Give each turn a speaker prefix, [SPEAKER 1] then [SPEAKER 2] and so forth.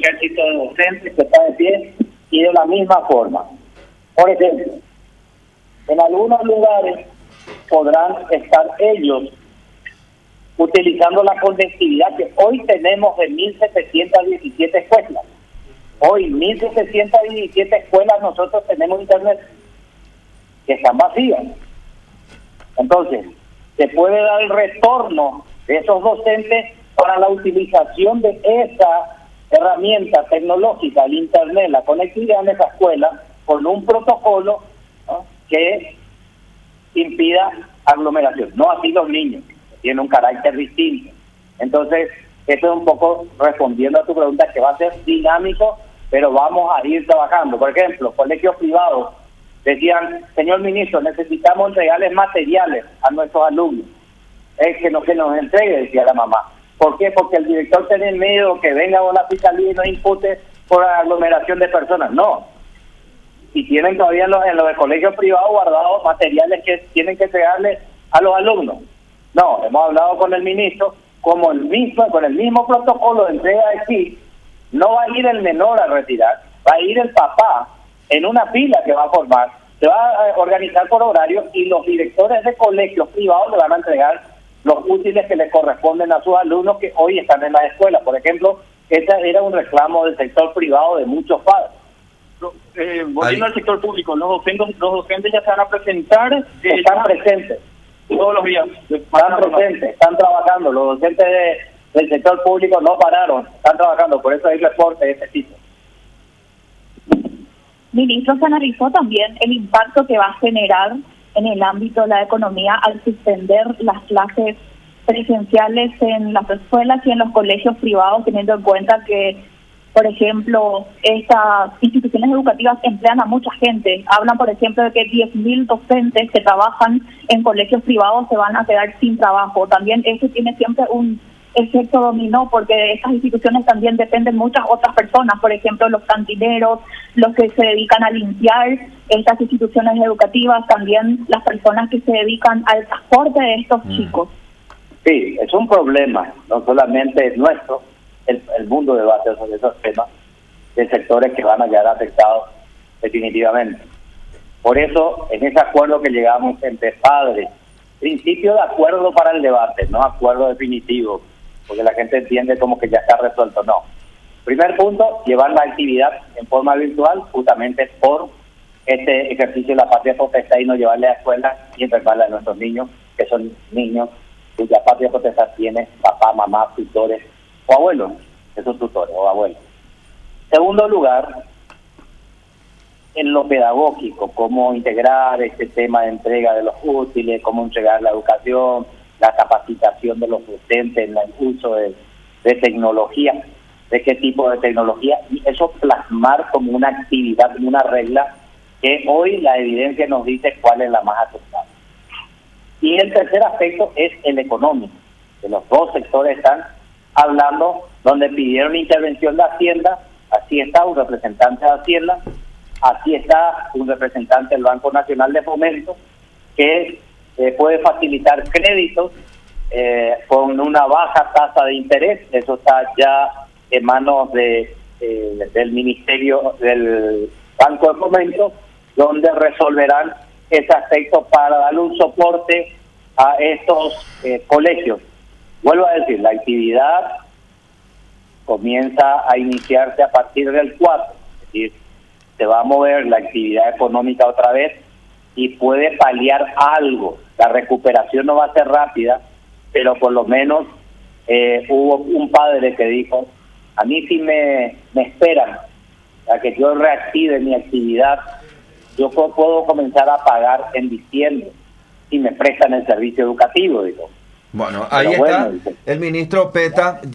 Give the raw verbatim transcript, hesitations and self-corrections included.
[SPEAKER 1] ejército de docentes que está de pie y de la misma forma. Por ejemplo, en algunos lugares podrán estar ellos utilizando la conectividad que hoy tenemos de mil setecientas diecisiete escuelas. Hoy, mil setecientas diecisiete escuelas, nosotros tenemos internet, que están vacías. Entonces, se puede dar el retorno de esos docentes para la utilización de esa herramienta tecnológica, el internet, la conectividad en esa escuela, con un protocolo, ¿no?, que impida aglomeración. No así los niños, tienen un carácter distinto. Entonces, eso es un poco respondiendo a tu pregunta, que va a ser dinámico, pero vamos a ir trabajando. Por ejemplo, colegios privados decían, señor ministro, necesitamos entregarles materiales a nuestros alumnos. Es que no que nos entregue, decía la mamá. ¿Por qué? Porque el director tiene miedo que venga a la fiscalía y nos impute por aglomeración de personas. No. Y tienen todavía en los, en los colegios privados guardados materiales que tienen que entregarle a los alumnos. No, hemos hablado con el ministro, como el mismo, con el mismo protocolo de entrega de kit, no va a ir el menor a retirar, va a ir el papá en una fila que va a formar, se va a organizar por horario y los directores de colegios privados le van a entregar los útiles que le corresponden a sus alumnos que hoy están en la escuela. Por ejemplo, ese era un reclamo del sector privado de muchos padres.
[SPEAKER 2] Eh, volviendo al sector público, los docentes, los docentes ya se van a presentar. Eh,
[SPEAKER 1] están presentes.
[SPEAKER 2] Todos los días.
[SPEAKER 1] Están presentes, están trabajando. Los docentes de, del sector público no pararon, están trabajando. Por eso hay reporte de este tipo.
[SPEAKER 3] Ministro, se analizó también el impacto que va a generar en el ámbito de la economía al suspender las clases presenciales en las escuelas y en los colegios privados, teniendo en cuenta que, por ejemplo, estas instituciones educativas emplean a mucha gente. Hablan, por ejemplo, de que diez mil docentes que trabajan en colegios privados se van a quedar sin trabajo. También eso tiene siempre un efecto dominó, porque de estas instituciones también dependen muchas otras personas, por ejemplo, los cantineros, los que se dedican a limpiar estas instituciones educativas, también las personas que se dedican al transporte de estos mm. chicos.
[SPEAKER 1] Sí, es un problema, no solamente es nuestro, el, el mundo debate sobre esos temas, de sectores que van a quedar afectados definitivamente. Por eso, en ese acuerdo que llegamos entre padres, principio de acuerdo para el debate, no acuerdo definitivo, porque la gente entiende como que ya está resuelto. No. Primer punto, llevar la actividad en forma virtual, justamente por este ejercicio de la patria potestad y no llevarle a la escuela y enfermarle a nuestros niños, que son niños cuya patria potestad tiene papá, mamá, tutores o abuelos, esos tutores o abuelos. Segundo lugar, en lo pedagógico, cómo integrar este tema de entrega de los útiles, cómo entregar la educación, la capacitación de los docentes en el uso de, de tecnología, de qué tipo de tecnología, y eso plasmar como una actividad, como una regla, que hoy la evidencia nos dice cuál es la más aceptable. Y el tercer aspecto es el económico, que los dos sectores están hablando, donde pidieron intervención de Hacienda, así está un representante de Hacienda, así está un representante del Banco Nacional de Fomento, que eh, puede facilitar créditos eh, con una baja tasa de interés. Eso está ya en manos de, eh, del Ministerio del Banco de Fomento, donde resolverán ese aspecto para darle un soporte a estos eh, colegios. Vuelvo a decir, la actividad comienza a iniciarse a partir del cuatro, es decir, se va a mover la actividad económica otra vez y puede paliar algo. La recuperación no va a ser rápida, pero por lo menos eh, hubo un padre que dijo, a mí si me, me esperan a que yo reactive mi actividad, yo puedo comenzar a pagar en diciembre si me prestan el servicio educativo, digo.
[SPEAKER 4] Bueno, ahí
[SPEAKER 1] pero
[SPEAKER 4] está
[SPEAKER 1] bueno,
[SPEAKER 4] el ministro Peta.